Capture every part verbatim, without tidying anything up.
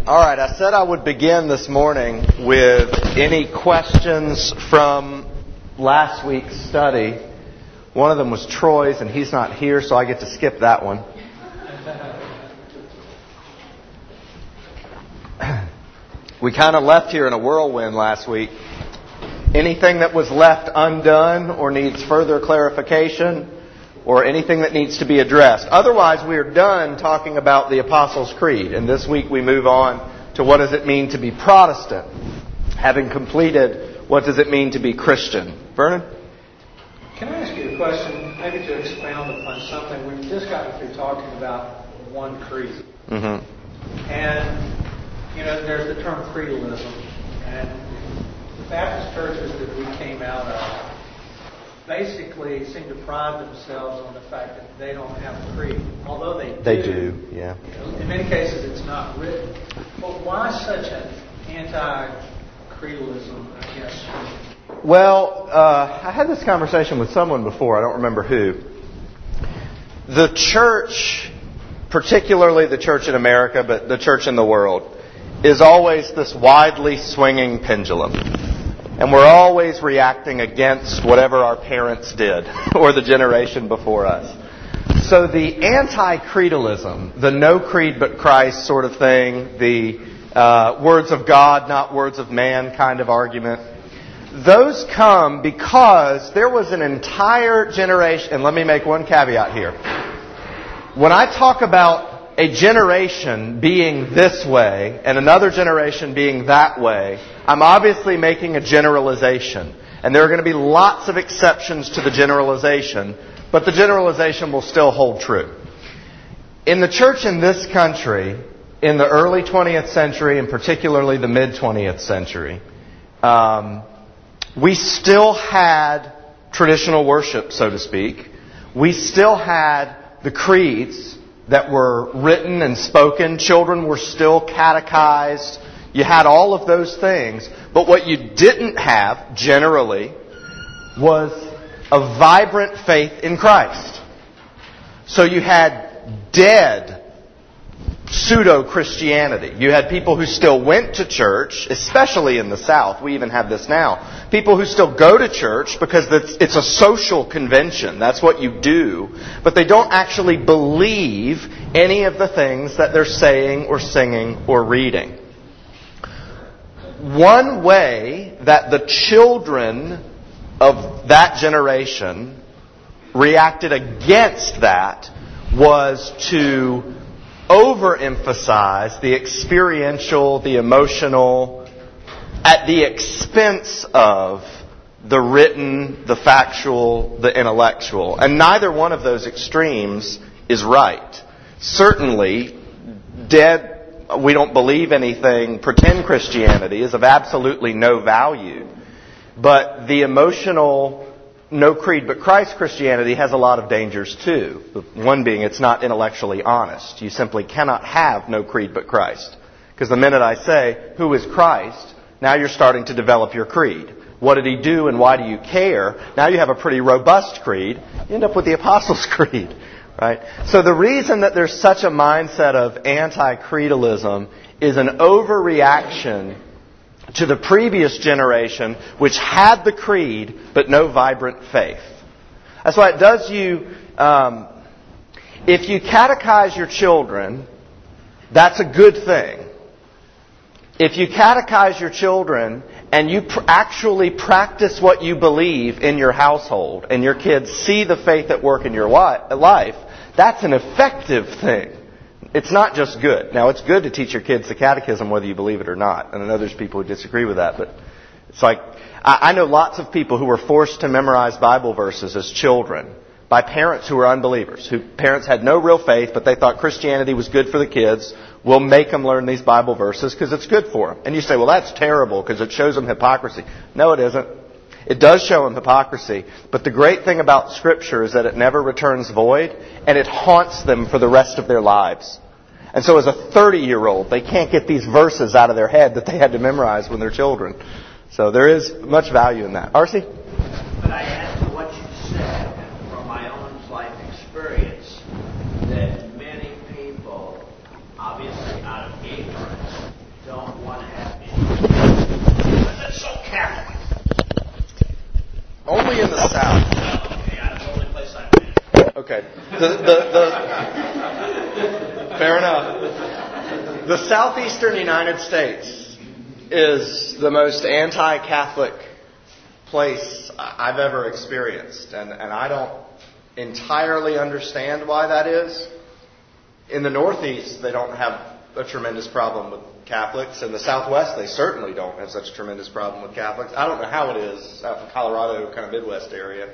All right, I said I would begin this morning with any questions from last week's study. One of them was Troy's, and he's not here, so I get to skip that one. We kind of left here in a whirlwind last week. Anything that was left undone or needs further clarification or anything that needs to be addressed. Otherwise, we are done talking about the Apostles' Creed. And this week we move on to what does it mean to be Protestant, having completed what does it mean to be Christian. Vernon? Can I ask you a question, maybe to expound upon something? We've just gotten through talking about one creed. Mm-hmm. And, you know, there's the term creedalism. And the Baptist churches that we came out of basically seem to pride themselves on the fact that they don't have a creed, although they do. They do, yeah. In many cases, it's not written. But why such an anti-creedalism, I guess? Well, uh, I had this conversation with someone before. I don't remember who. The church, particularly the church in America, but the church in the world, is always this widely swinging pendulum. And we're always reacting against whatever our parents did or the generation before us. So the anti-creedalism, the no creed but Christ sort of thing, the uh, words of God, not words of man kind of argument, those come because there was an entire generation, and let me make one caveat here. When I talk about a generation being this way and another generation being that way, I'm obviously making a generalization. And there are going to be lots of exceptions to the generalization, but the generalization will still hold true. In the church in this country, in the early twentieth century and particularly the mid-twentieth century, um, we still had traditional worship, so to speak. We still had the creeds that were written and spoken. Children were still catechized. You had all of those things. But what you didn't have, generally, was a vibrant faith in Christ. So you had dead pseudo-Christianity. You had people who still went to church, especially in the South. We even have this now. People who still go to church because it's a social convention. That's what you do. But they don't actually believe any of the things that they're saying or singing or reading. One way that the children of that generation reacted against that was to overemphasize the experiential, the emotional, at the expense of the written, the factual, the intellectual. And neither one of those extremes is right. Certainly, dead, we don't believe anything, pretend Christianity is of absolutely no value. But the emotional, no creed but Christ Christianity has a lot of dangers too. One being it's not intellectually honest. You simply cannot have no creed but Christ. Because the minute I say, who is Christ? Now you're starting to develop your creed. What did He do and why do you care? Now you have a pretty robust creed. You end up with the Apostles' Creed. Right? So the reason that there's such a mindset of anti-creedalism is an overreaction to the previous generation, which had the creed, but no vibrant faith. That's why it does you... Um, if you catechize your children, that's a good thing. If you catechize your children and you pr- actually practice what you believe in your household, and your kids see the faith at work in your wi- life, that's an effective thing. It's not just good. Now, it's good to teach your kids the catechism whether you believe it or not. And I know there's people who disagree with that. But it's like, I, I know lots of people who were forced to memorize Bible verses as children by parents who were unbelievers. Who parents had no real faith, but they thought Christianity was good for the kids. We'll make them learn these Bible verses because it's good for them. And you say, well, that's terrible because it shows them hypocrisy. No, it isn't. It does show them hypocrisy. But the great thing about Scripture is that it never returns void, and it haunts them for the rest of their lives. And so as a thirty-year-old, they can't get these verses out of their head that they had to memorize when they're children. So there is much value in that. R C? But I add to what you said, from my own life experience, that many people, obviously out of ignorance, The, the, the, fair enough. The southeastern United States is the most anti-Catholic place I've ever experienced. And, and I don't entirely understand why that is. In the Northeast, they don't have a tremendous problem with Catholics. In the Southwest, they certainly don't have such a tremendous problem with Catholics. I don't know how it is out in Colorado, kind of Midwest area.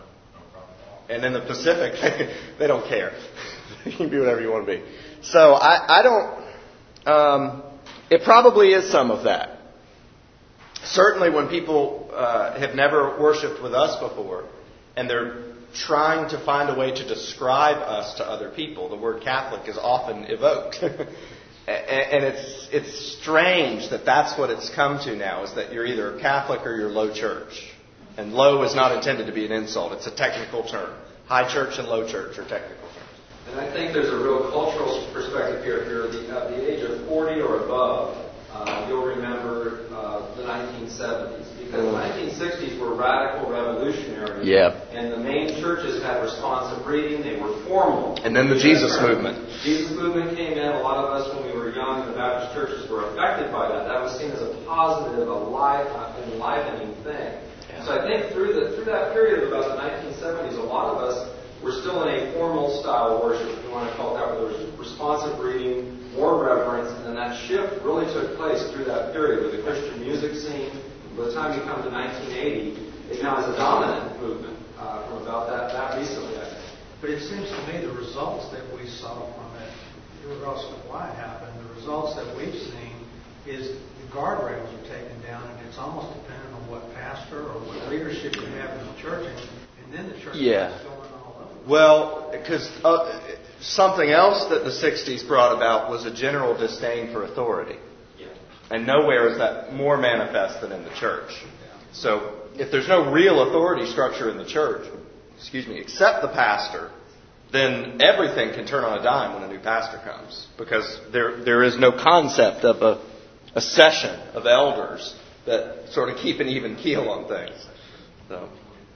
And in the Pacific, they don't care. You can be whatever you want to be. So I, I don't... Um, it probably is some of that. Certainly when people uh, have never worshipped with us before, and they're trying to find a way to describe us to other people, the word Catholic is often evoked. And it's it's strange that that's what it's come to now, is that you're either Catholic or you're low church. And low is not intended to be an insult. It's a technical term. High church and low church are technical terms. And I think there's a real cultural perspective here. If you're the, at the age of forty or above, uh, you'll remember uh, the nineteen seventies. Because the nineteen sixties were radical revolutionary. Yeah. And the main churches had responsive reading. They were formal. And then the Jesus movement. Jesus movement came in. A lot of us, when we were young in the Baptist churches, were affected by that. That was seen as a positive, alive, enlivening thing. Yeah. So I think through the through that period of about the nineteen seventies, a lot of us were still in a formal style of worship, if you want to call it that, where there was responsive reading, more reverence, and then that shift really took place through that period with the Christian music scene. By the time you come to nineteen eighty, it now is a dominant movement uh, from about that, that recently, I think. But it seems to me the results that we saw from it, regardless of why it happened, the results that we've seen is the guardrails are taken down, and it's almost dependent on what pastor or what leadership you have in the church, and, and then the church yeah. is going all over. Well, because uh, something else that the sixties brought about was a general disdain for authority. And nowhere is that more manifest than in the church. So if there's no real authority structure in the church, excuse me, except the pastor, then everything can turn on a dime when a new pastor comes. Because there there is no concept of a, a session of elders that sort of keep an even keel on things. So,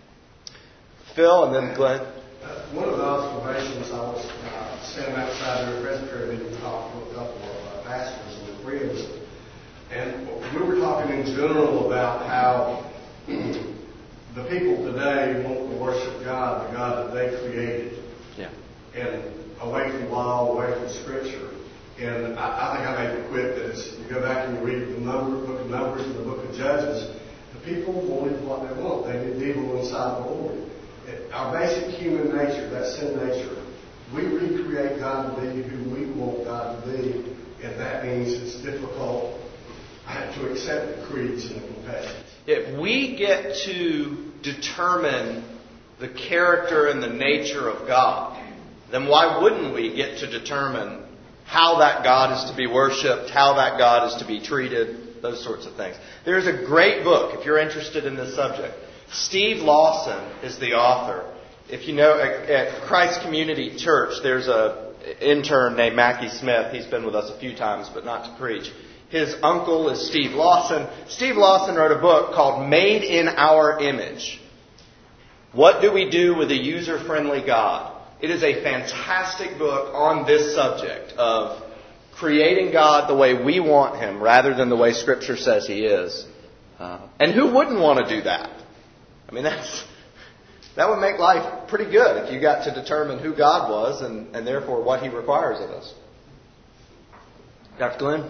Phil and then Glenn. Uh, one of the observations, I was uh, standing outside the presbytery meeting talking with a couple of uh, pastors and friends. And we were talking in general about how the people today want to worship God, the God that they created. Yeah. And away from law, away from Scripture. And I, I think I made the quip that it's, you go back and you read the number, book of Numbers and the book of Judges, the people wanted what they want. They did evil inside the Lord. It, our basic human nature, that sin nature, we recreate God to be who we want God to be. And that means it's difficult to accept the creeds and the confessions. If we get to determine the character and the nature of God, then why wouldn't we get to determine how that God is to be worshipped, how that God is to be treated, those sorts of things. There's a great book, if you're interested in this subject. Steve Lawson is the author. If you know, at Christ Community Church, there's a intern named Mackie Smith. He's been with us a few times, but not to preach. His uncle is Steve Lawson. Steve Lawson wrote a book called Made in Our Image. What do we do with a user-friendly God? It is a fantastic book on this subject of creating God the way we want Him rather than the way Scripture says He is. Uh, and who wouldn't want to do that? I mean, that's that would make life pretty good if you got to determine who God was and, and therefore what He requires of us. Doctor Glenn?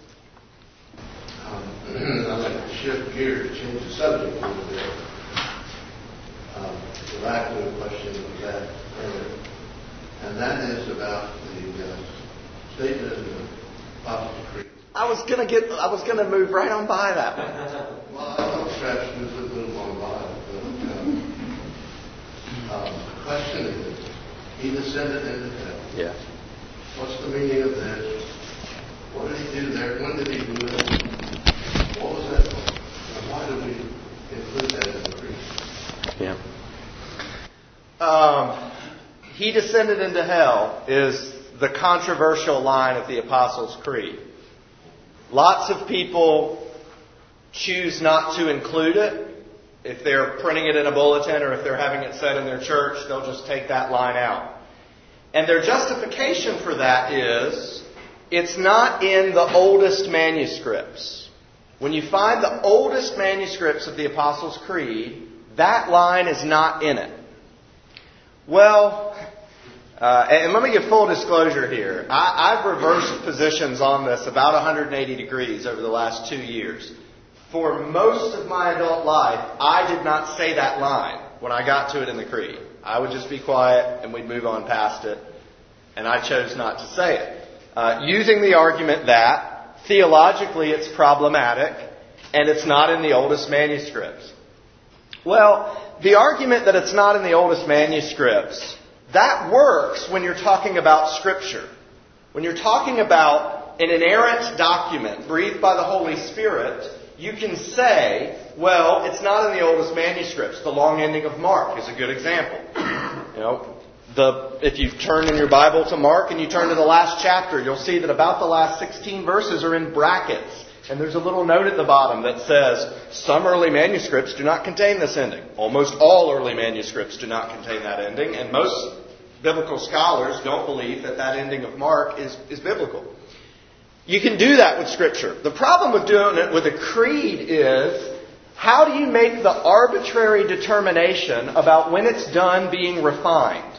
Um, I'd like to shift gears, change the subject a little bit. Um, the back to the question that was asked earlier, and that is about the uh, statement in the Apostles' Creed. I was gonna get. I was gonna move right on by that one. Well, I don't scratch this a little on by it, but um, um, the question is, He descended into heaven. Yeah. What's the meaning of this? What did He do there? When did He do it? What was that for? And why did we include that in the creed? Yeah. Um, he descended into hell is the controversial line of the Apostles' Creed. Lots of people choose not to include it. If they're printing it in a bulletin or if they're having it said in their church, they'll just take that line out. And their justification for that is, it's not in the oldest manuscripts. When you find the oldest manuscripts of the Apostles' Creed, that line is not in it. Well, uh, and let me give full disclosure here. I, I've reversed positions on this about one hundred eighty degrees over the last two years. For most of my adult life, I did not say that line when I got to it in the Creed. I would just be quiet and we'd move on past it. And I chose not to say it. Uh, using the argument that theologically it's problematic and it's not in the oldest manuscripts. Well, the argument that it's not in the oldest manuscripts, that works when you're talking about Scripture. When you're talking about an inerrant document breathed by the Holy Spirit, you can say, well, it's not in the oldest manuscripts. The long ending of Mark is a good example. You know, the if you turn in your Bible to Mark and you turn to the last chapter, you'll see that about the last sixteen verses are in brackets. And there's a little note at the bottom that says, some early manuscripts do not contain this ending. Almost all early manuscripts do not contain that ending. And most biblical scholars don't believe that that ending of Mark is, is biblical. You can do that with Scripture. The problem with doing it with a creed is, how do you make the arbitrary determination about when it's done being refined?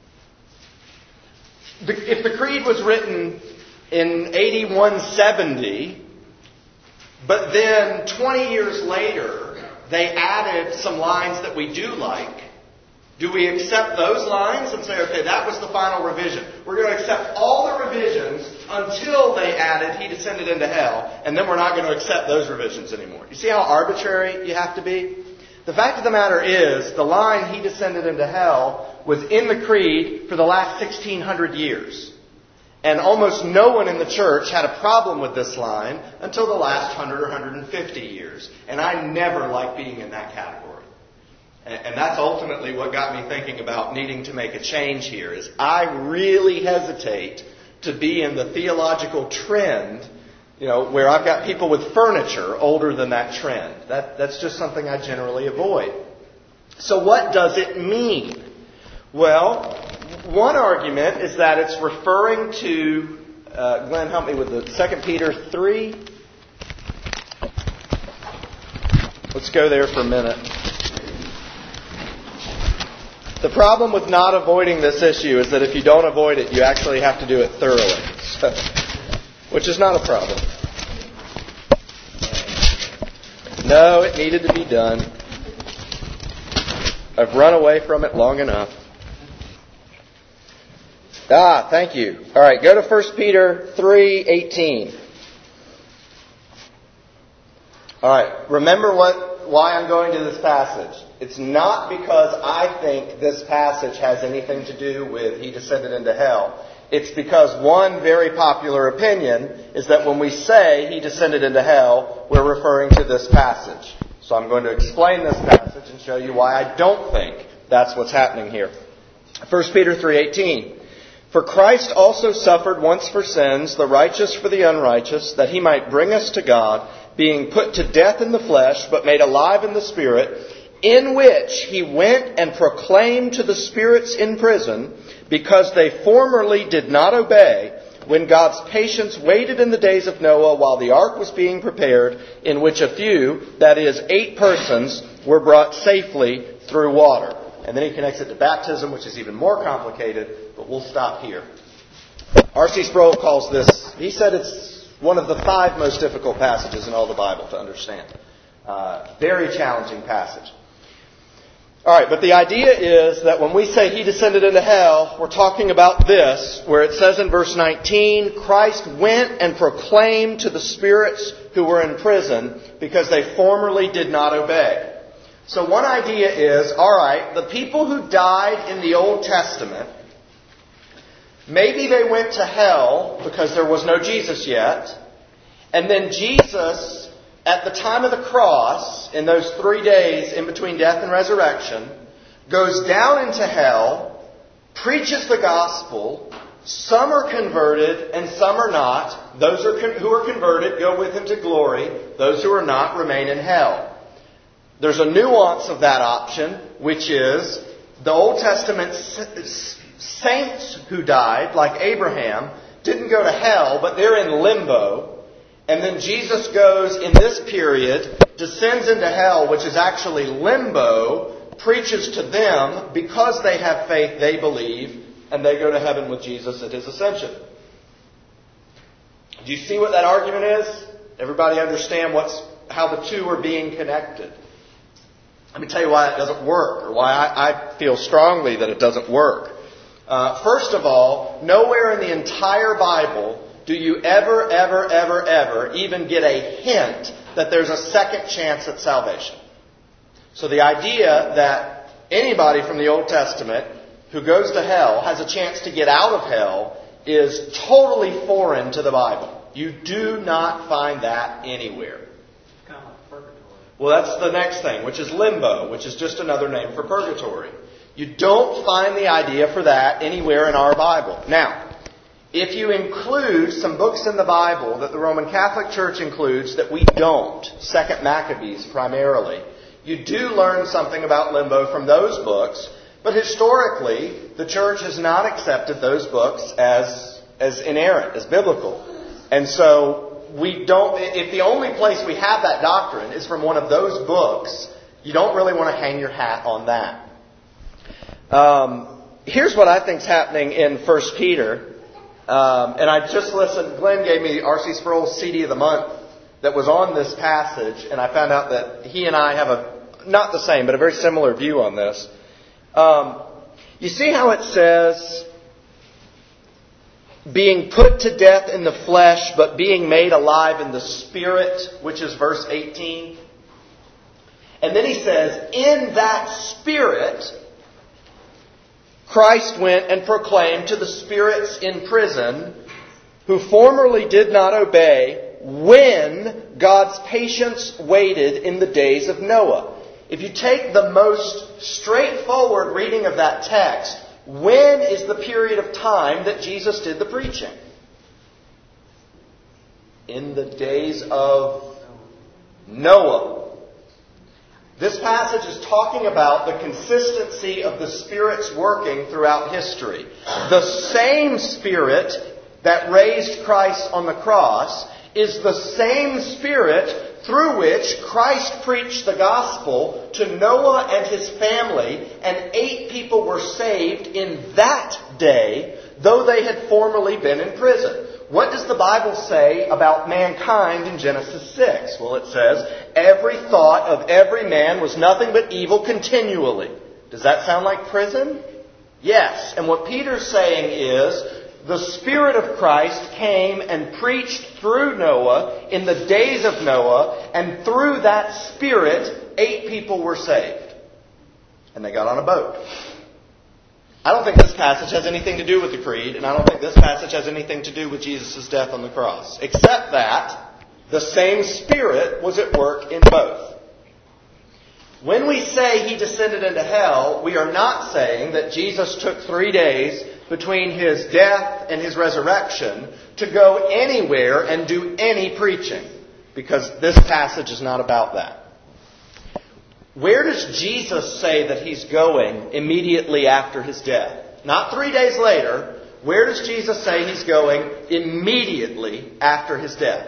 If the creed was written in A D one seventy, but then twenty years later they added some lines that we do like, do we accept those lines and say, okay, that was the final revision? We're going to accept all the revisions until they added He descended into hell, and then we're not going to accept those revisions anymore. You see how arbitrary you have to be? The fact of the matter is, the line He descended into hell was in the creed for the last sixteen hundred years. And almost no one in the church had a problem with this line until the last one hundred or one hundred fifty years. And I never liked being in that category. And that's ultimately what got me thinking about needing to make a change here, is I really hesitate to be in the theological trend, you know, where I've got people with furniture older than that trend. That, that's just something I generally avoid. So what does it mean? Well, one argument is that it's referring to, uh, Glenn, help me with the Second Peter three. Let's go there for a minute. The problem with not avoiding this issue is that if you don't avoid it, you actually have to do it thoroughly, so, which is not a problem. No, it needed to be done. I've run away from it long enough. Ah, thank you. All right, go to First Peter three eighteen. All right, remember what why I'm going to this passage. It's not because I think this passage has anything to do with He descended into hell. It's because one very popular opinion is that when we say He descended into hell, we're referring to this passage. So I'm going to explain this passage and show you why I don't think that's what's happening here. First Peter three eighteen. For Christ also suffered once for sins, the righteous for the unrighteous, that He might bring us to God, being put to death in the flesh, but made alive in the Spirit, in which He went and proclaimed to the spirits in prison, because they formerly did not obey, when God's patience waited in the days of Noah while the ark was being prepared, in which a few, that is, eight persons, were brought safely through water. And then he connects it to baptism, which is even more complicated, but we'll stop here. R C Sproul calls this, he said it's one of the five most difficult passages in all the Bible to understand. Uh, very challenging passage. All right, but the idea is that when we say He descended into hell, we're talking about this, where it says in verse nineteen, Christ went and proclaimed to the spirits who were in prison because they formerly did not obey. So one idea is, all right, the people who died in the Old Testament, maybe they went to hell because there was no Jesus yet, and then Jesus, at the time of the cross, in those three days in between death and resurrection, goes down into hell, preaches the gospel. Some are converted and some are not. Those who are converted go with Him to glory. Those who are not remain in hell. There's a nuance of that option, which is the Old Testament Saints who died, like Abraham, didn't go to hell, but they're in limbo. And then Jesus goes in this period, descends into hell, which is actually limbo, preaches to them because they have faith, they believe, and they go to heaven with Jesus at His ascension. Do you see what that argument is? Everybody understand what's how the two are being connected? Let me tell you why it doesn't work, or why I, I feel strongly that it doesn't work. Uh, first of all, nowhere in the entire Bible do you ever, ever, ever, ever even get a hint that there's a second chance at salvation. So the idea that anybody from the Old Testament who goes to hell has a chance to get out of hell is totally foreign to the Bible. You do not find that anywhere. Kind of like purgatory. Well, that's the next thing, which is limbo, which is just another name for purgatory. You don't find the idea for that anywhere in our Bible. Now, if you include some books in the Bible that the Roman Catholic Church includes that we don't, Second Maccabees primarily, you do learn something about limbo from those books, but historically, the Church has not accepted those books as, as inerrant, as biblical. And so, we don't, if the only place we have that doctrine is from one of those books, you don't really want to hang your hat on that. Um, here's what I think is happening in First Peter. Um, and I just listened, Glenn gave me R C Sproul's C D of the month that was on this passage, and I found out that he and I have a, not the same, but a very similar view on this. Um, you see how it says, being put to death in the flesh, but being made alive in the spirit, which is verse eighteen. And then he says, in that spirit, Christ went and proclaimed to the spirits in prison, who formerly did not obey, when God's patience waited in the days of Noah. If you take the most straightforward reading of that text, when is the period of time that Jesus did the preaching? In the days of Noah. This passage is talking about the consistency of the Spirit's working throughout history. The same Spirit that raised Christ on the cross is the same Spirit through which Christ preached the gospel to Noah and his family, and eight people were saved in that day, though they had formerly been in prison. What does the Bible say about mankind in Genesis six? Well, it says, every thought of every man was nothing but evil continually. Does that sound like prison? Yes. And what Peter's saying is, the Spirit of Christ came and preached through Noah in the days of Noah, and through that Spirit, eight people were saved. And they got on a boat. I don't think this passage has anything to do with the creed, and I don't think this passage has anything to do with Jesus' death on the cross. Except that the same Spirit was at work in both. When we say He descended into hell, we are not saying that Jesus took three days between His death and His resurrection to go anywhere and do any preaching. Because this passage is not about that. Where does Jesus say that He's going immediately after His death? Not three days later. Where does Jesus say He's going immediately after His death?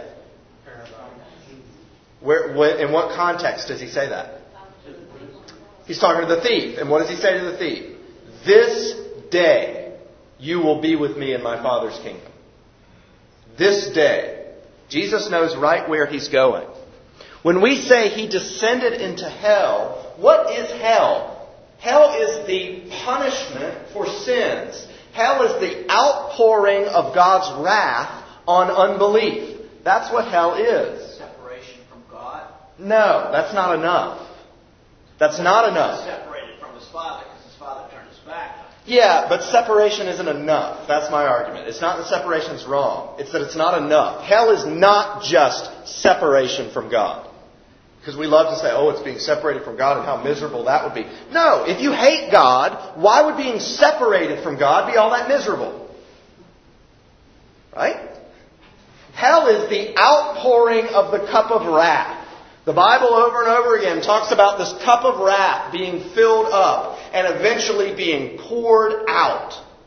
Where, in what context does He say that? He's talking to the thief. And what does He say to the thief? This day you will be with me in my Father's kingdom. This day. Jesus knows right where He's going. When we say He descended into hell, what is hell? Hell is the punishment for sins. Hell is the outpouring of God's wrath on unbelief. That's what hell is. Separation from God? No, that's not enough. That's not enough. Separated from His Father because His Father turned His back. Yeah, but separation isn't enough. That's my argument. It's not that separation's wrong. It's that it's not enough. Hell is not just separation from God. Because we love to say, oh, it's being separated from God and how miserable that would be. No, if you hate God, why would being separated from God be all that miserable? Right? Hell is the outpouring of the cup of wrath. The Bible over and over again talks about this cup of wrath being filled up and eventually being poured out.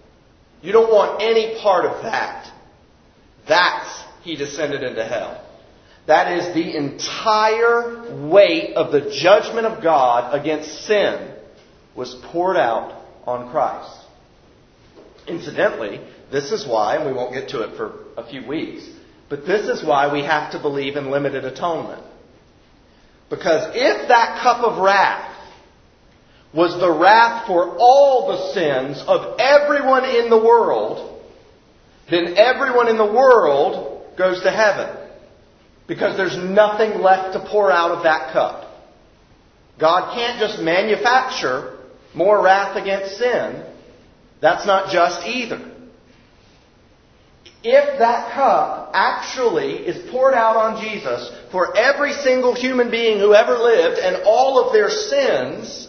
You don't want any part of that. That's He descended into hell. That is the entire weight of the judgment of God against sin was poured out on Christ. Incidentally, this is why, and we won't get to it for a few weeks, but this is why we have to believe in limited atonement. Because if that cup of wrath was the wrath for all the sins of everyone in the world, then everyone in the world goes to heaven. Because there's nothing left to pour out of that cup. God can't just manufacture more wrath against sin. That's not just either. If that cup actually is poured out on Jesus for every single human being who ever lived and all of their sins,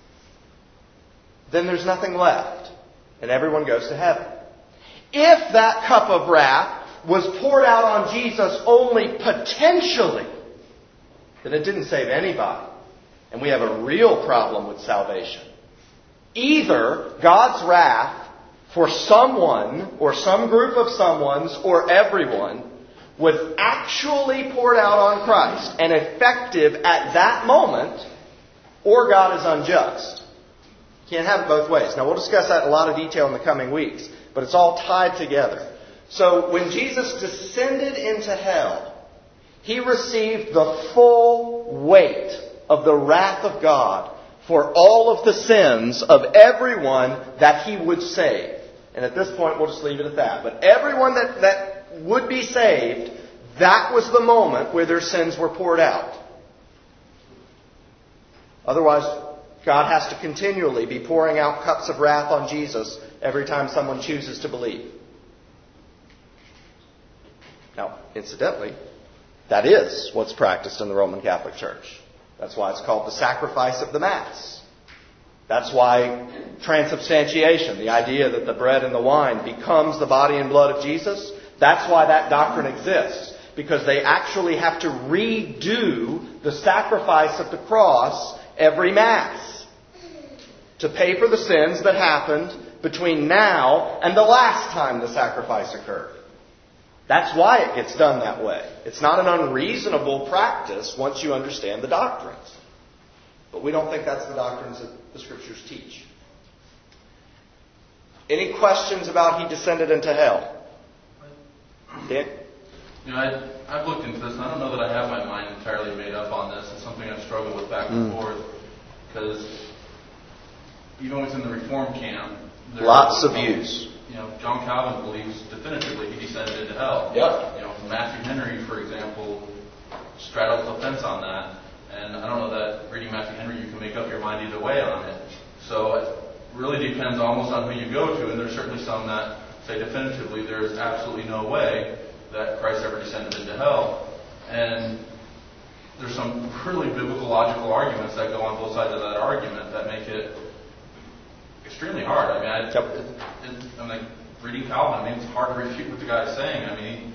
then there's nothing left. And everyone goes to heaven. If that cup of wrath was poured out on Jesus only potentially, then it didn't save anybody. And we have a real problem with salvation. Either God's wrath for someone or some group of someone's or everyone was actually poured out on Christ and effective at that moment, or God is unjust. Can't have it both ways. Now we'll discuss that in a lot of detail in the coming weeks, but it's all tied together. So when Jesus descended into hell, He received the full weight of the wrath of God for all of the sins of everyone that He would save. And at this point, we'll just leave it at that. But everyone that, that would be saved, that was the moment where their sins were poured out. Otherwise, God has to continually be pouring out cups of wrath on Jesus every time someone chooses to believe. Now, incidentally, that is what's practiced in the Roman Catholic Church. That's why it's called the sacrifice of the Mass. That's why transubstantiation, the idea that the bread and the wine becomes the body and blood of Jesus, that's why that doctrine exists. Because they actually have to redo the sacrifice of the cross every Mass to pay for the sins that happened between now and the last time the sacrifice occurred. That's why it gets done that way. It's not an unreasonable practice once you understand the doctrines. But we don't think that's the doctrines that the Scriptures teach. Any questions about He descended into hell? Dan? You know, I, I've looked into this, and I don't know that I have my mind entirely made up on this. It's something I've struggled with back and mm. forth. Because even within the Reformed camp, lots of views. You know, John Calvin believes definitively He descended into hell. Yep. You know, Matthew Henry, for example, straddles the fence on that. And I don't know that reading Matthew Henry, you can make up your mind either way on it. So it really depends almost on who you go to. And there's certainly some that say definitively there is absolutely no way that Christ ever descended into hell. And there's some really biblical logical arguments that go on both sides of that argument that make it extremely hard. I mean, I, yep. it, it, I'm like reading Calvin. I mean, it's hard to refute what the guy's saying. I mean,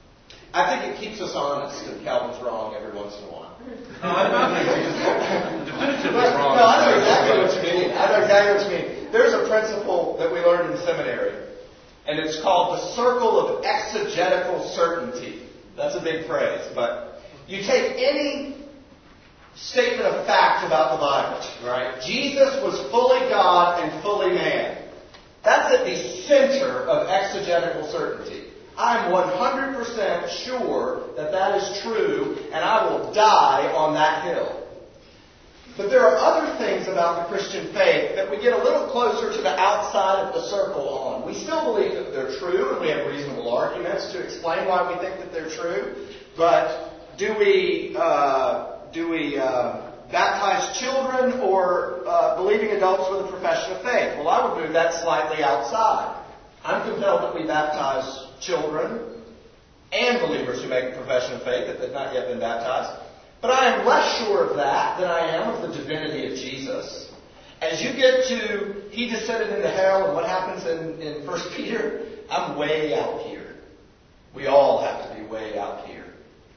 I think it keeps us honest if Calvin's wrong every once in a while. No, I don't think he's definitively wrong. No, I know exactly what you mean. I know exactly what you mean. There's a principle that we learned in seminary, and it's called the circle of exegetical certainty. That's a big phrase, but you take any statement of fact about the Bible, right? Jesus was fully God and fully man. That's at the center of exegetical certainty. I'm one hundred percent sure that that is true, and I will die on that hill. But there are other things about the Christian faith that we get a little closer to the outside of the circle on. We still believe that they're true, and we have reasonable arguments to explain why we think that they're true. But do we uh, do we uh, baptize children or uh, believing adults with a profession of faith? Well, I would move that slightly outside. I'm compelled that we baptize children and believers who make a profession of faith that have not yet been baptized. But I am less sure of that than I am of the divinity of Jesus. As you get to He descended into hell and what happens in, in First Peter, I'm way out here. We all have to be way out here.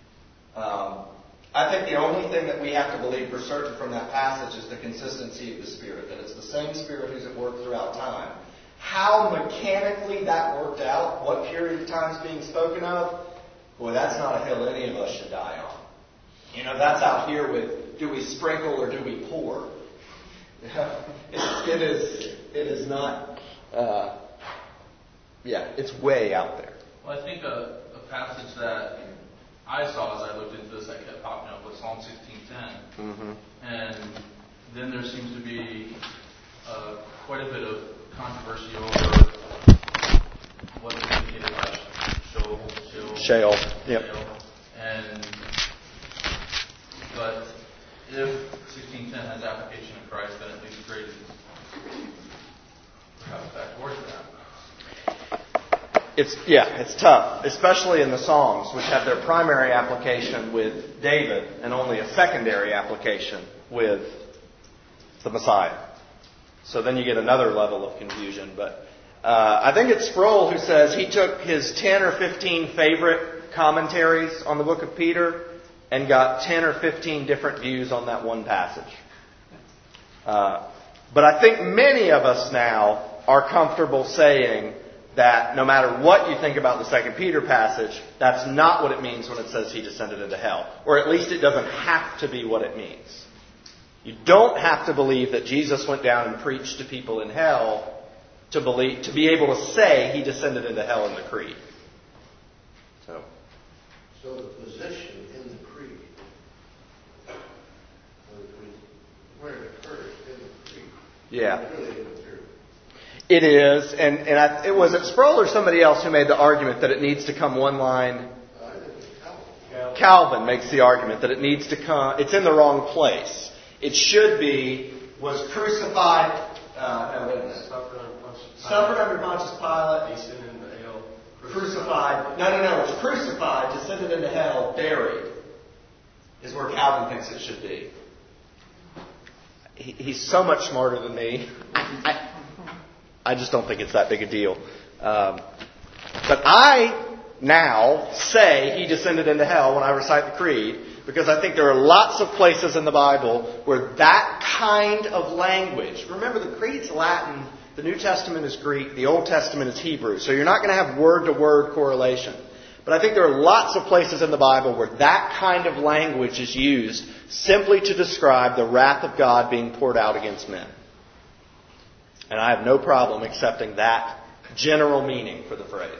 Um, I think the only thing that we have to believe for certain from that passage is the consistency of the Spirit, that it's the same Spirit who's at work throughout time. How mechanically that worked out, what period of time is being spoken of, boy, that's not a hill any of us should die on. You know, that's out here with, do we sprinkle or do we pour? You know, it, it is, it is not, uh, yeah, it's way out there. Well, I think a, a passage that I saw as I looked into this that kept popping up was Psalm sixteen ten. Mm-hmm. And then there seems to be uh, quite a bit of controversy over what is indicated by Sheol. Sheol. Sheol. Yep. Sheol. And but if sixteen ten has application in Christ, then it leads great perhaps back towards that. It's yeah, it's tough, especially in the Psalms, which have their primary application with David and only a secondary application with the Messiah. So then you get another level of confusion. But uh, I think it's Sproul who says he took his ten or fifteen favorite commentaries on the book of Peter and got ten or fifteen different views on that one passage. Uh, but I think many of us now are comfortable saying that no matter what you think about the Second Peter passage, that's not what it means when it says he descended into hell. Or at least it doesn't have to be what it means. You don't have to believe that Jesus went down and preached to people in hell to believe, to be able to say he descended into hell in the creed. So, so the position in the creed, where it occurs in the creed, yeah. it really isn't true. It is, and, and I, it was it Sproul or somebody else who made the argument that it needs to come one line. I think it's Calvin. Calvin makes the argument that it needs to come, it's in the wrong place. It should be, was crucified, uh, no, wait a minute. Suffered under Pontius Pilate. Suffered under Pontius Pilate. Descended into hell. Crucified. No, no, no. It was crucified, descended into hell, buried. Is where Calvin thinks it should be. He, he's so much smarter than me. I, I just don't think it's that big a deal. Um, but I now say he descended into hell when I recite the creed, because I think there are lots of places in the Bible where that kind of language, remember the creed's Latin, the New Testament is Greek, the Old Testament is Hebrew, so you're not going to have word-to-word correlation. But I think there are lots of places in the Bible where that kind of language is used simply to describe the wrath of God being poured out against men. And I have no problem accepting that general meaning for the phrase.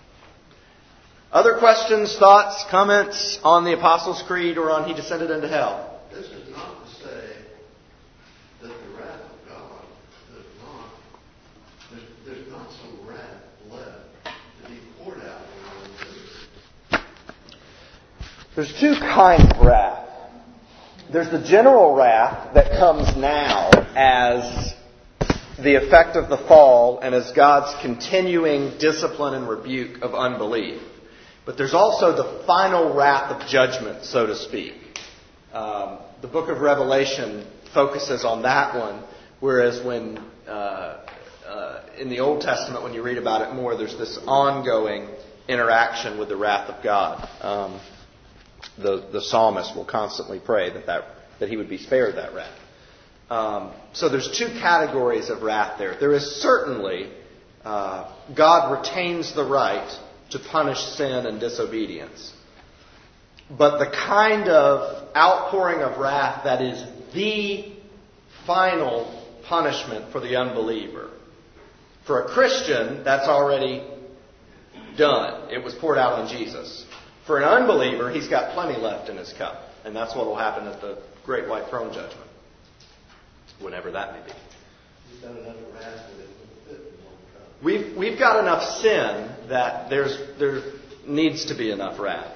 Other questions, thoughts, comments on the Apostles' Creed or on he descended into hell? This is not to say that the wrath of God does not, there's, there's not some wrath left to be poured out on the There's two kinds of wrath. There's the general wrath that comes now as the effect of the fall and as God's continuing discipline and rebuke of unbelief. But there's also the final wrath of judgment, so to speak. Um, the book of Revelation focuses on that one, whereas when uh, uh, in the Old Testament, when you read about it more, there's this ongoing interaction with the wrath of God. Um, the, the psalmist will constantly pray that, that, that he would be spared that wrath. Um, so there's two categories of wrath there. There is certainly uh, God retains the right to punish sin and disobedience. But the kind of outpouring of wrath that is the final punishment for the unbeliever. For a Christian, that's already done. It was poured out on Jesus. For an unbeliever, he's got plenty left in his cup. And that's what will happen at the great white throne judgment. Whenever that may be. You've got enough wrath that it will fit in one cup. We've, we've got enough sin that there's, there needs to be enough wrath.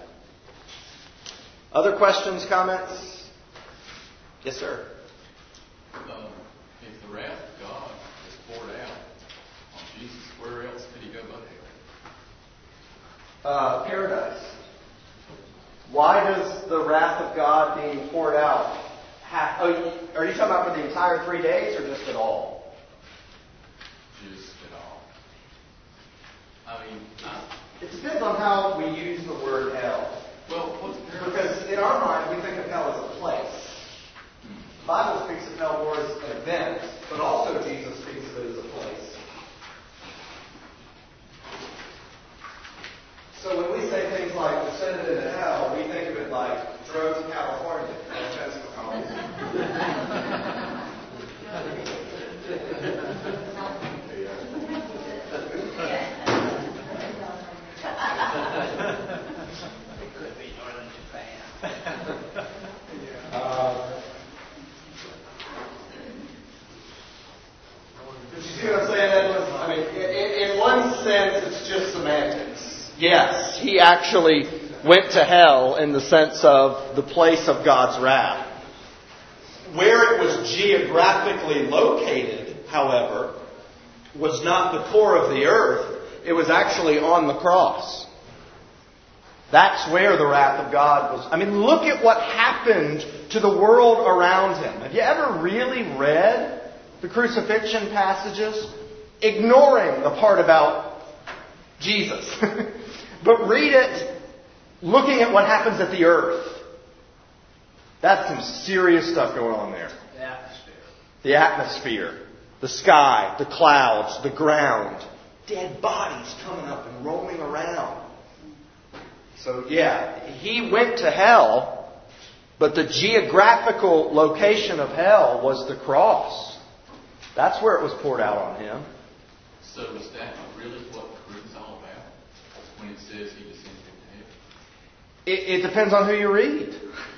Other questions, comments? Yes, sir. Um, if the wrath of God is poured out on Jesus, where else could he go but hell? Uh, paradise. Why does the wrath of God being poured out have... Oh, are you talking about for the entire three days or just at all? Just at all. I mean, I, It depends on how we use the word hell. well, what's Because in our mind, we think of hell as a place. The Bible speaks of hell more as an event, but also Jesus speaks of it as a place. uh, did you see what I'm saying, Edwin? I mean, in, in one sense, it's just semantics. Yes, he actually went to hell in the sense of the place of God's wrath. Where it was geographically located, however, was not the core of the earth. It was actually on the cross. That's where the wrath of God was. I mean, look at what happened to the world around him. Have you ever really read the crucifixion passages? Ignoring the part about Jesus. But read it looking at what happens at the earth. That's some serious stuff going on there. The atmosphere. The atmosphere. The sky. The clouds. The ground. Dead bodies coming up and rolling around. So, yeah, he went to hell, but the geographical location of hell was the cross. That's where it was poured out on him. So is that really what the creed is all about? When it says he descended into hell? It, it depends on who you read.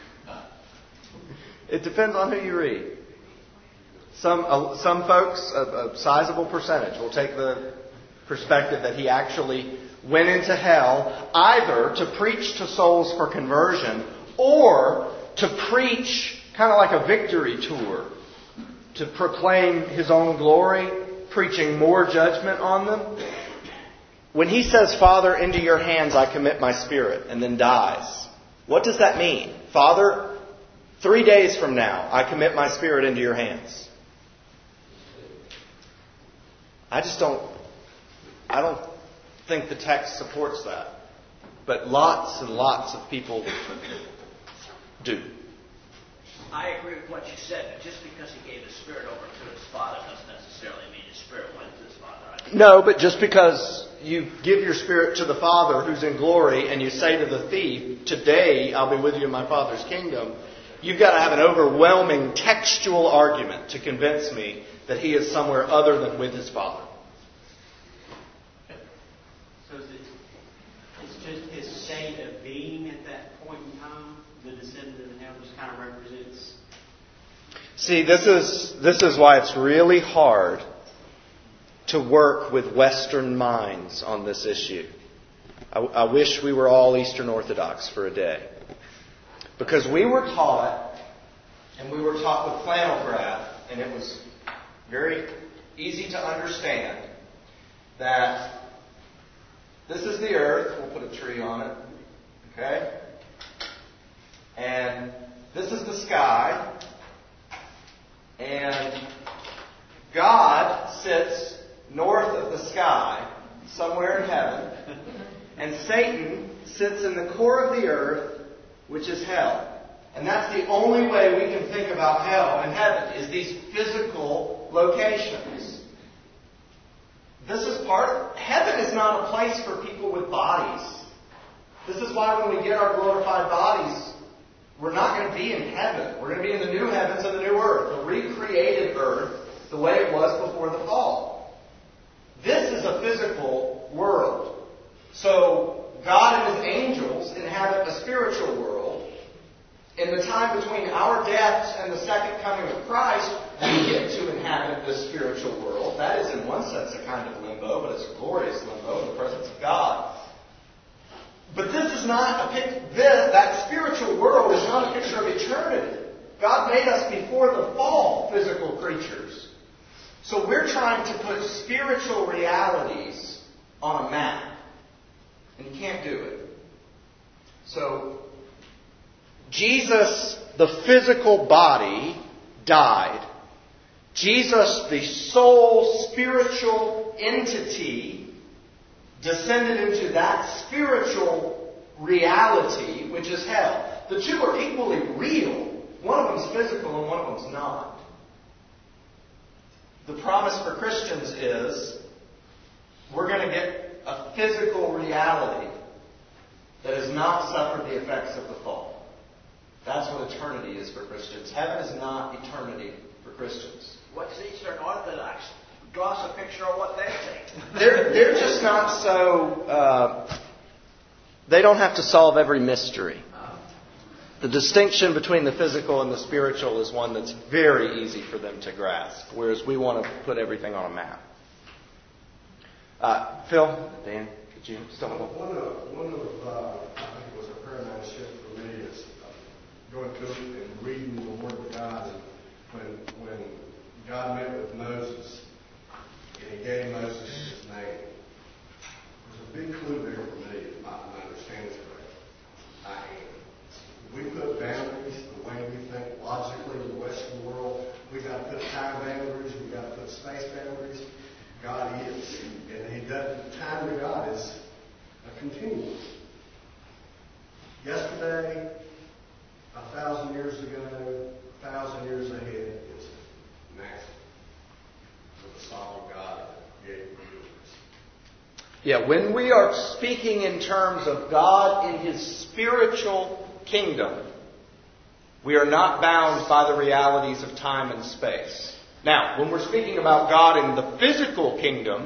It depends on who you read. Some uh, some folks, a, a sizable percentage, will take the perspective that he actually went into hell either to preach to souls for conversion or to preach kind of like a victory tour, to proclaim his own glory, preaching more judgment on them. When he says, Father, into your hands I commit my spirit, and then dies, what does that mean? Father, three days from now I commit my spirit into your hands. I just don't, I don't think the text supports that. But lots and lots of people do. I agree with what you said, but just because he gave his spirit over to his Father doesn't necessarily mean his spirit went to his Father. No, but just because you give your spirit to the Father who's in glory and you say to the thief, today I'll be with you in my Father's kingdom, you've got to have an overwhelming textual argument to convince me that he is somewhere other than with his Father. So is it, it's just his state of being at that point in time, the descendant of hell just kind of represents? See, this is this is why it's really hard to work with Western minds on this issue. I, I wish we were all Eastern Orthodox for a day. Because we were taught, and we were taught with flannel graph, and it was very easy to understand that this is the earth. We'll put a tree on it. Okay? And this is the sky. And God sits north of the sky, somewhere in heaven. And Satan sits in the core of the earth, which is hell. And that's the only way we can think about hell and heaven, is these physical locations. This is part of... Heaven is not a place for people with bodies. This is why when we get our glorified bodies, we're not going to be in heaven. We're going to be in the new heavens and the new earth, the recreated earth, the way it was before the fall. This is a physical world. So God and His angels inhabit a spiritual world. In the time between our deaths and the second coming of Christ, we get to inhabit this spiritual world. That is, in one sense, a kind of limbo, but it's a glorious limbo in the presence of God. But this is not a pic- this, that spiritual world is not a picture of eternity. God made us before the fall physical creatures. So we're trying to put spiritual realities on a map. And you can't do it. So Jesus, the physical body, died. Jesus, the soul, spiritual entity, descended into that spiritual reality, which is hell. The two are equally real. One of them's physical and one of them's not. The promise for Christians is we're going to get a physical reality that has not suffered the effects of the fall. That's what eternity is for Christians. Heaven is not eternity for Christians. What's Eastern Orthodox? Draw us a picture of what they think. They're, they're just not so... Uh, they don't have to solve every mystery. The distinction between the physical and the spiritual is one that's very easy for them to grasp, whereas we want to put everything on a map. Uh, Phil? Dan? Did you still want to? One of, one of uh, I think it was a paradigm shift for me is going through and reading the Word of God. And when, when God met with Moses and He gave Moses His name, there's a big clue there for me, if my, my understanding is correct. I am. We put boundaries the way we think logically in the Western world. We've got to put time boundaries. We've got to put space boundaries. God is. And He doesn't. Time to God is a continuum. Yesterday, a thousand years ago, a thousand years ahead is massive. For the sovereign God that gave the universe. Yeah, when we are speaking in terms of God in His spiritual kingdom, we are not bound by the realities of time and space. Now, when we're speaking about God in the physical kingdom,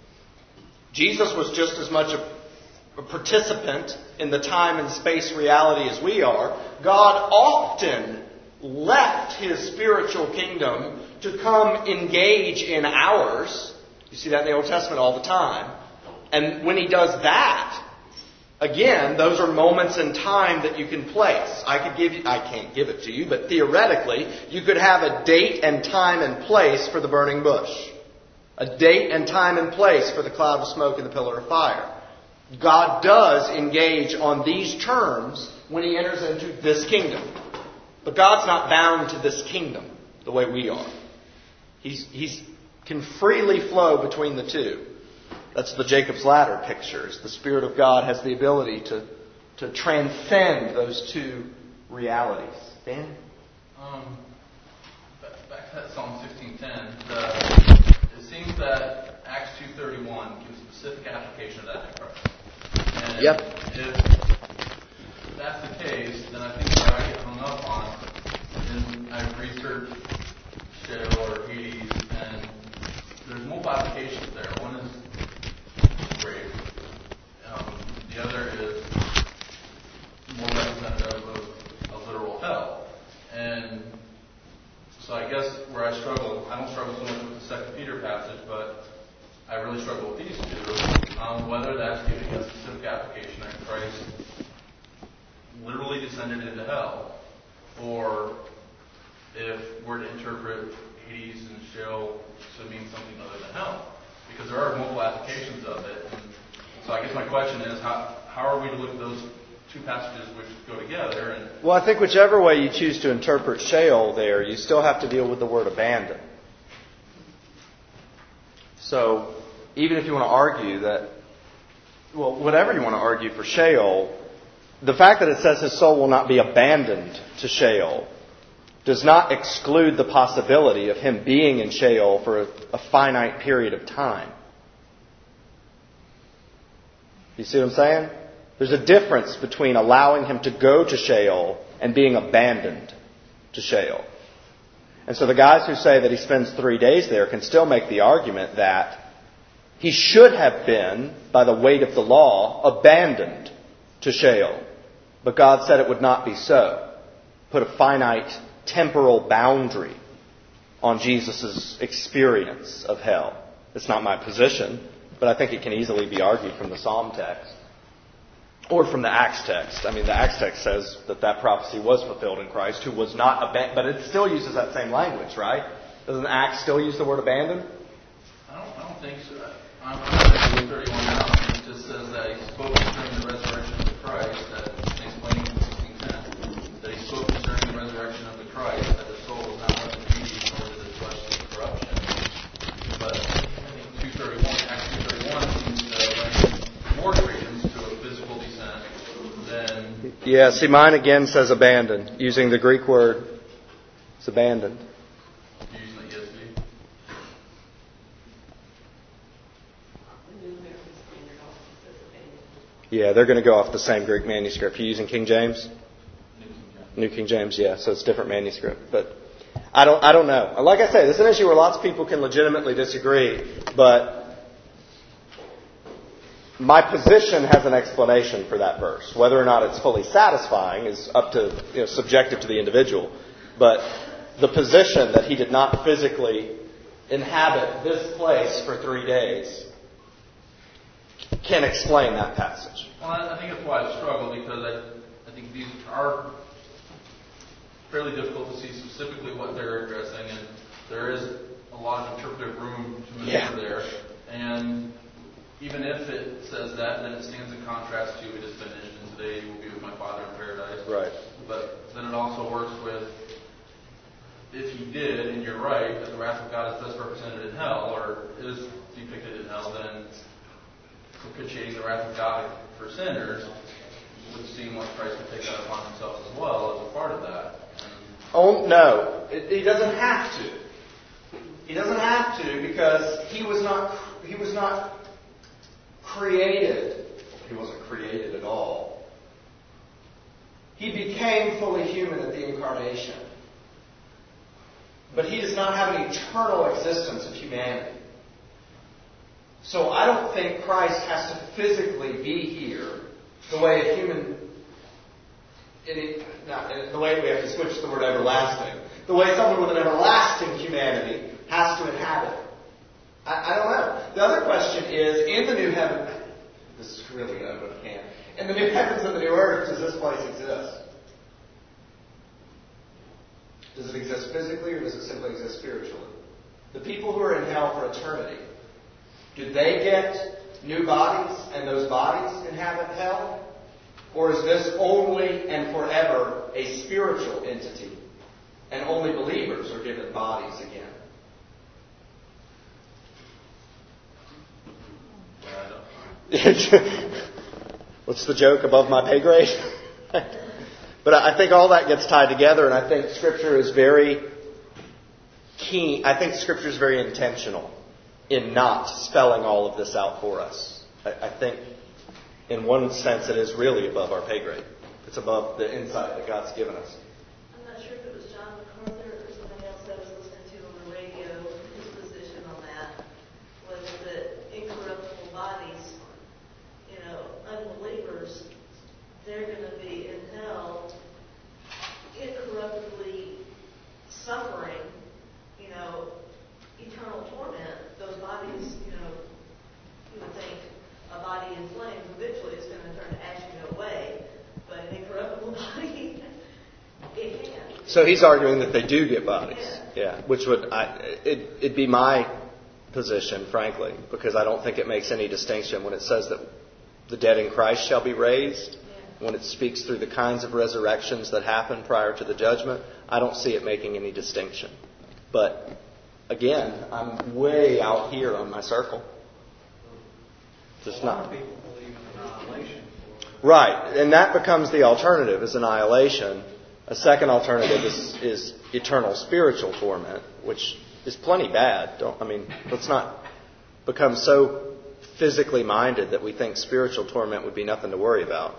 Jesus was just as much a, a participant in the time and space reality as we are. God often left His spiritual kingdom to come engage in ours. You see that in the Old Testament all the time. And when He does that, again, those are moments in time that you can place. I could give you, I can't give it to you, but theoretically, you could have a date and time and place for the burning bush. A date and time and place for the cloud of smoke and the pillar of fire. God does engage on these terms when He enters into this kingdom. But God's not bound to this kingdom the way we are. He's, he's can freely flow between the two. That's the Jacob's Ladder pictures. The Spirit of God has the ability to, to transcend those two realities. Dan? Um, back, back to that Psalm sixteen ten. The, it seems that Acts two thirty-one gives specific application of that to Christ. And yep. if that's the case, then I think where I get hung up on, and I've researched Sheol or Hades, and there's multiple applications there. One is grave. Um, the other is more representative of a literal hell. And so I guess where I struggle, I don't struggle so much with the Second Peter passage, but I really struggle with these two. Um, whether that's giving a specific application that Christ literally descended into hell, or if we're to interpret Hades and Sheol to mean something other than hell. Because there are multiple applications of it. And so I guess my question is, how how are we to look at those two passages which go together? And well, I think whichever way you choose to interpret Sheol there, you still have to deal with the word abandon. So even if you want to argue that, well, whatever you want to argue for Sheol, the fact that it says his soul will not be abandoned to Sheol does not exclude the possibility of him being in Sheol for a, a finite period of time. You see what I'm saying? There's a difference between allowing him to go to Sheol and being abandoned to Sheol. And so the guys who say that he spends three days there can still make the argument that he should have been, by the weight of the law, abandoned to Sheol. But God said it would not be so. Put a finite temporal boundary on Jesus' experience of hell. It's not my position, but I think it can easily be argued from the Psalm text. Or from the Acts text. I mean, the Acts text says that that prophecy was fulfilled in Christ, who was not abandoned. But it still uses that same language, right? Doesn't Acts still use the word abandoned? I don't, I don't think so. I'm not going to thirty-one now. It just says that he spoke concerning the resurrection of the Christ, that explaining in sixteen ten, that he spoke concerning the resurrection of the Christ, that the soul was not left in Hades, nor did it flesh see corruption. But two thirty-one, Acts two thirty-one seems to lend more credence to a physical descent than. Yeah, see, mine again says abandoned, using the Greek word. It's abandoned. Using the E S V. Yeah, they're going to go off the same Greek manuscript. You using King James? New King James, yeah. So it's different manuscript, but I don't, I don't know. Like I say, this is an issue where lots of people can legitimately disagree. But my position has an explanation for that verse. Whether or not it's fully satisfying is up to, you know, subjective to the individual. But the position that he did not physically inhabit this place for three days can explain that passage. Well, I think that's why I struggle, because I, I think these are fairly difficult to see specifically what they're addressing, and there is a lot of interpretive room to maneuver Yeah. there. And even if it says that, then it stands in contrast to it is finished, and today you will be with my Father in paradise. Right. But then it also works with, if he did, and you're right, that the wrath of God is best represented in hell, or is depicted in hell, then propitiating the wrath of God for sinners would seem like Christ would take that upon himself as well as a part of that. Oh, no. It, he doesn't have to. He doesn't have to, because he was not, he was not created. He wasn't created at all. He became fully human at the incarnation. But he does not have an eternal existence of humanity. So I don't think Christ has to physically be here the way a human, it, not, the way we have to switch the word everlasting, the way someone with an everlasting humanity has to inhabit. I, I don't know. The other question is, in the new heaven, this is really good, but I can't. In the new heavens and the new earth, does this place exist? Does it exist physically, or does it simply exist spiritually? The people who are in hell for eternity, do they get new bodies and those bodies inhabit hell? Or is this only and forever a spiritual entity and only believers are given bodies again? What's the joke? Above my pay grade? But I think all that gets tied together, and I think Scripture is very keen. I think Scripture is very intentional in not spelling all of this out for us. I, I think, in one sense, it is really above our pay grade. It's above the insight that God's given us. I'm not sure if it was John MacArthur or somebody else I was listening to on the radio. His position on that was that incorruptible bodies, you know, unbelievers, they're going to be in hell incorruptibly suffering, you know, eternal torment. Those bodies, you know, you would think a body in flames eventually is going to turn to ash and go away, but an incorruptible body, it can. So he's arguing that they do get bodies. Yeah. Yeah, which would, I, it, it'd be my position, frankly, because I don't think it makes any distinction when it says that the dead in Christ shall be raised. When it speaks through the kinds of resurrections that happen prior to the judgment, I don't see it making any distinction. But again, I'm way out here on my circle. Just not. People believe in annihilation. Right, and that becomes the alternative, is annihilation. A second alternative is, is eternal spiritual torment, which is plenty bad. Don't I mean? Let's not become so physically minded that we think spiritual torment would be nothing to worry about.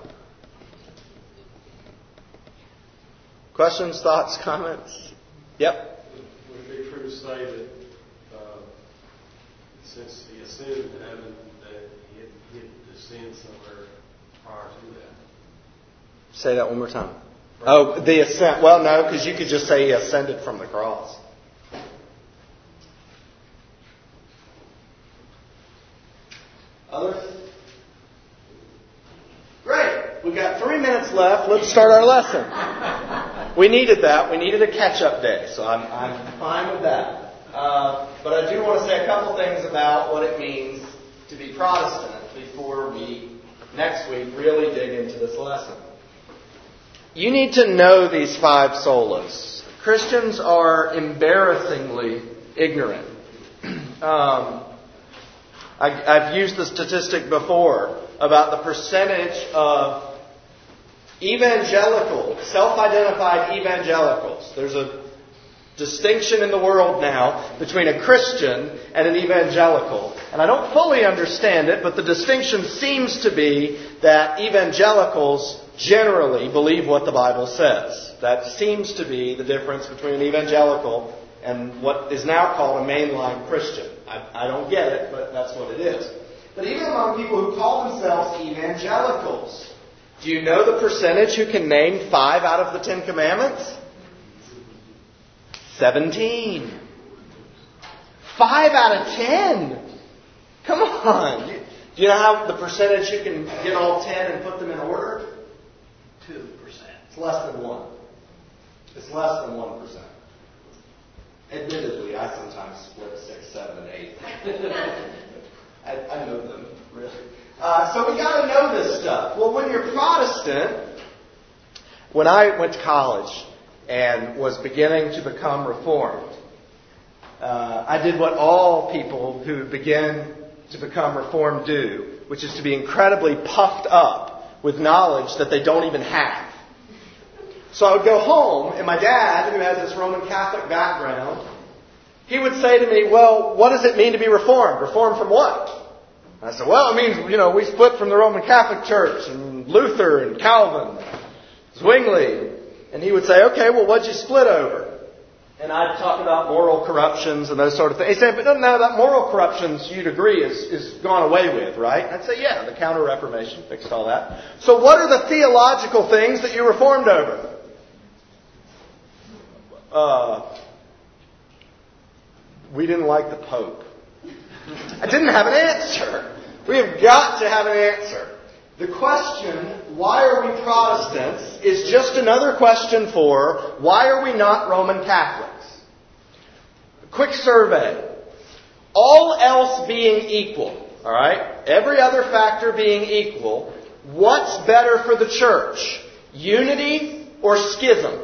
Questions, thoughts, comments? Yep. Would it be true to say that uh, since he ascended to heaven, that he had, he had descended somewhere prior to that? Say that one more time. Oh, the ascent. Well, no, because you could just say he ascended from the cross. Others? Great. We've got three minutes left. Let's start our lesson. We needed that. We needed a catch-up day, so I'm, I'm fine with that. Uh, but I do want to say a couple things about what it means to be Protestant before we, next week, really dig into this lesson. You need to know these five solas. Christians are embarrassingly ignorant. um, I, I've used the statistic before about the percentage of evangelical, self-identified evangelicals. There's a distinction in the world now between a Christian and an evangelical. And I don't fully understand it, but the distinction seems to be that evangelicals generally believe what the Bible says. That seems to be the difference between an evangelical and what is now called a mainline Christian. I, I don't get it, but that's what it is. but even among people who call themselves evangelicals. Do you know the percentage who can name five out of the Ten Commandments? Seventeen. Five out of ten. Come on. Do you know how the percentage who can get all ten and put them in order? Two percent. It's less than one. It's less than one percent. Admittedly, I sometimes split six, seven, and eight. I, I know them, really. Uh, so we got to know this stuff. Well, when you're Protestant, when I went to college and was beginning to become Reformed, uh, I did what all people who begin to become Reformed do, which is to be incredibly puffed up with knowledge that they don't even have. So I would go home, and my dad, who has this Roman Catholic background, he would say to me, well, what does it mean to be Reformed? Reformed from what? And I said, well, it means, you know, we split from the Roman Catholic Church, and Luther, and Calvin, Zwingli. And he would say, okay, well, what'd you split over? And I'd talk about moral corruptions and those sort of things. He said, but no, no, that moral corruptions, you'd agree, is, is gone away with, right? And I'd say, yeah, the Counter-Reformation fixed all that. So what are the theological things that you reformed over? Uh, we didn't like the Pope. I didn't have an answer. We have got to have an answer. The question, why are we Protestants, is just another question for, why are we not Roman Catholics? A quick survey. All else being equal, all right? Every other factor being equal, what's better for the church? Unity or schism?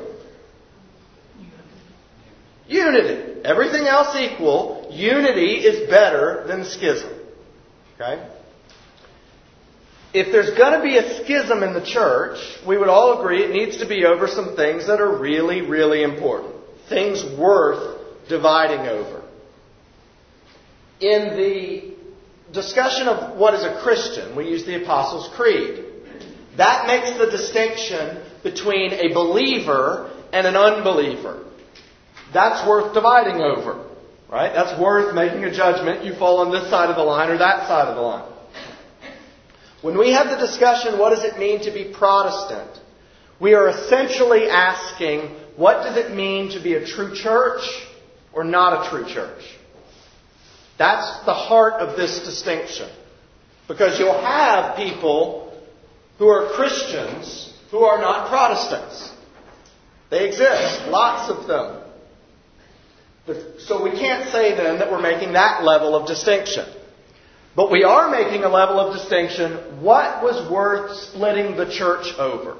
Unity. Everything else equal, unity is better than schism. Okay? If there's going to be a schism in the church, we would all agree it needs to be over some things that are really, really important. Things worth dividing over. In the discussion of what is a Christian, we use the Apostles' Creed. That makes the distinction between a believer and an unbeliever. That's worth dividing over, right? That's worth making a judgment. You fall on this side of the line or that side of the line. When we have the discussion, what does it mean to be Protestant? We are essentially asking, what does it mean to be a true church or not a true church? That's the heart of this distinction. Because you'll have people who are Christians who are not Protestants. They exist, lots of them. So we can't say then that we're making that level of distinction. But we are making a level of distinction. What was worth splitting the church over?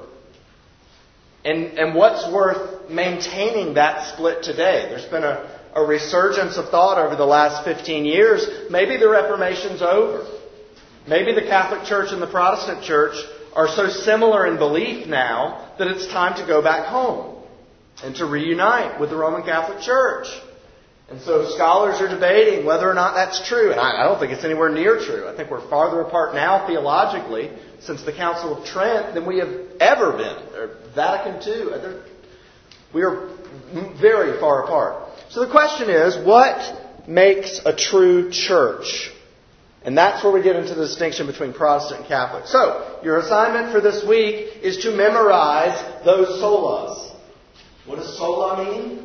And, and what's worth maintaining that split today? There's been a, a resurgence of thought over the last fifteen years. Maybe the Reformation's over. Maybe the Catholic Church and the Protestant Church are so similar in belief now that it's time to go back home and to reunite with the Roman Catholic Church. And so scholars are debating whether or not that's true. And I, I don't think it's anywhere near true. I think we're farther apart now theologically since the Council of Trent than we have ever been. Or Vatican Two. We are very far apart. So the question is, what makes a true church? And that's where we get into the distinction between Protestant and Catholic. So, your assignment for this week is to memorize those solas. What does sola mean?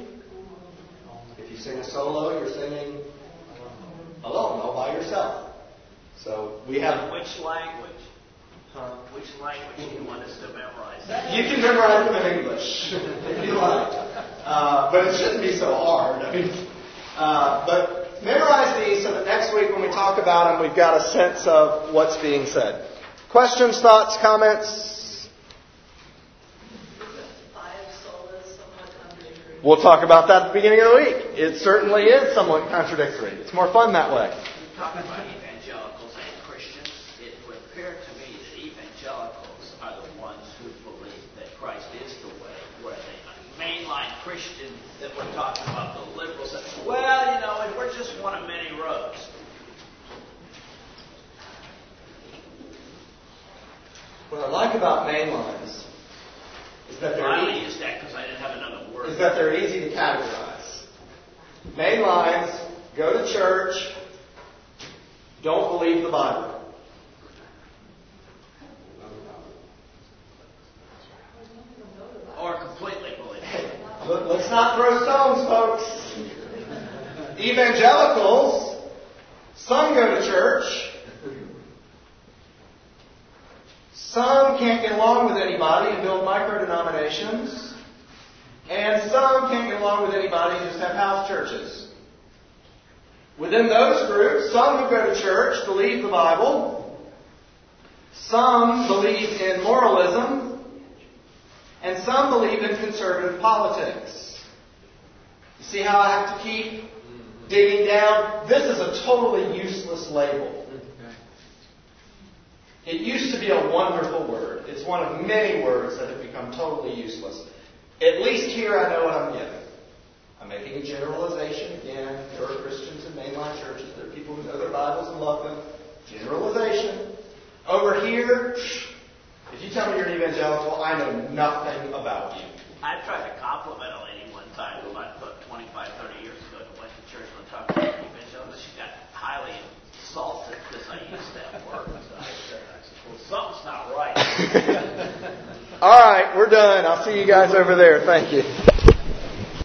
If you sing a solo, you're singing alone, all by yourself. So we have... Which language? Huh? Which language do you want us to memorize? You can memorize them in English, if you like. Uh, but it shouldn't be so hard. I mean, uh, but memorize these so that next week when we talk about them, we've got a sense of what's being said. Questions, thoughts, comments? We'll talk about that at the beginning of the week. It certainly is somewhat contradictory. It's more fun that way. Talking about evangelicals and Christians, it would appear to me that evangelicals are the ones who believe that Christ is the way, where the mainline Christian that we're talking about, the liberals, say, well, you know, we're just one of many roads. What I like about mainlines is that they're I only easy. used that because I didn't have another word. Is that they're easy to categorize. Main lines, go to church, don't believe the Bible. Let- Let's not throw stones, folks. Evangelicals, some go to church. Some can't get along with anybody and build micro-denominations. And some can't get along with anybody and just have house churches. Within those groups, some who go to church believe the Bible. Some believe in moralism. And some believe in conservative politics. You see how I have to keep digging down? This is a totally useless label. It used to be a wonderful word. It's one of many words that have become totally useless. At least here I know what I'm getting. I'm making a generalization again. There are Christians in mainline churches. There are people who know their Bibles and love them. Generalization. Over here, if you tell me you're an evangelical, I know nothing about you. I tried to compliment a lady one time who I put twenty-five, thirty years ago and went to church one time with an evangelical. She got highly insulted because I used that word. So I said, well, something's not right. All right, we're done. I'll see you guys over there. Thank you.